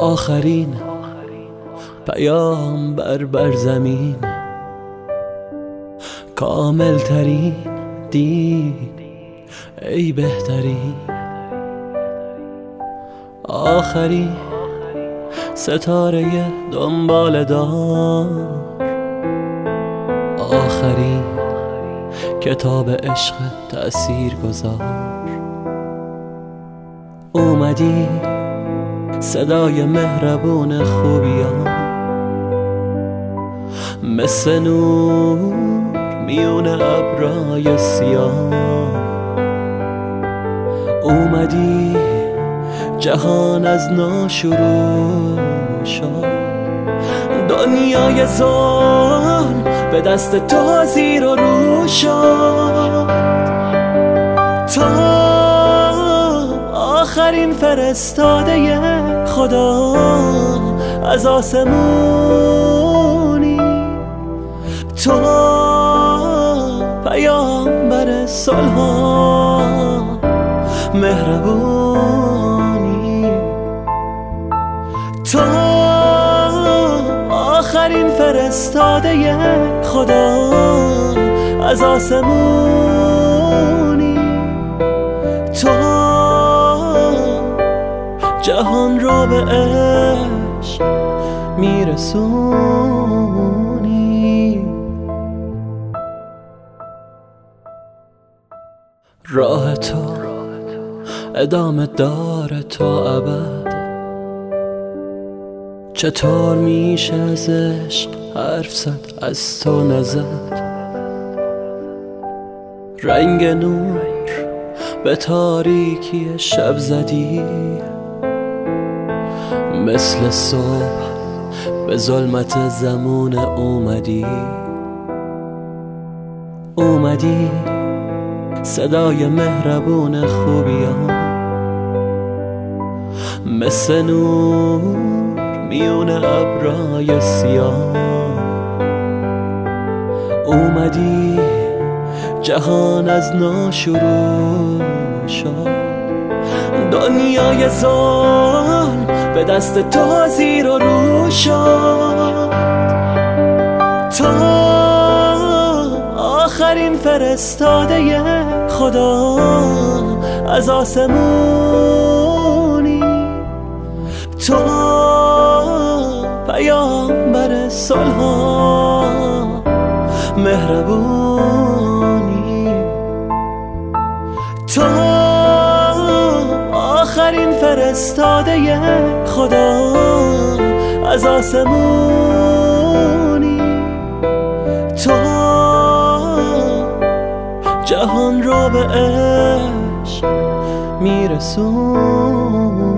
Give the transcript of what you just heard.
آخرین پیامبر بر زمین، کامل ترین دین ای بهترین، آخرین ستاره دنبال دار، آخرین کتاب عشق تأثیر گذار. اومدی صدای مهربون خوبیان، مثل نور میون ابرای سیاه. اومدی جهان از نو شروع شد، دنیای ظلم به دست تو زیر و رو شد. تا آخرین فرستاده خدا از آسمونی، تو پیامبر صلح و مهربونی، تو آخرین فرستاده خدا از آسمونی، تو جهان رو به عشق میرسونی. راه تو ادامه داره تا ابد، چطور میشه از عشق حرف زد از تو نزد؟ رنگ نور به تاریکی شب زدی، مثل صبح به ظلمت زمان اومدی صدای مهربون خوبیان، مثل نور میون ابرای سیاه. اومدی جهان از نو شروع شد، دنیای ظلم به دست تو زیر و رو شد. تا آخرین فرستاده خدا از آسمونی، تو پیامبر صلح و مهربونی، تو آخرین فرستاده خدا از آسمونی، تو جهان رو به عشق میرسون.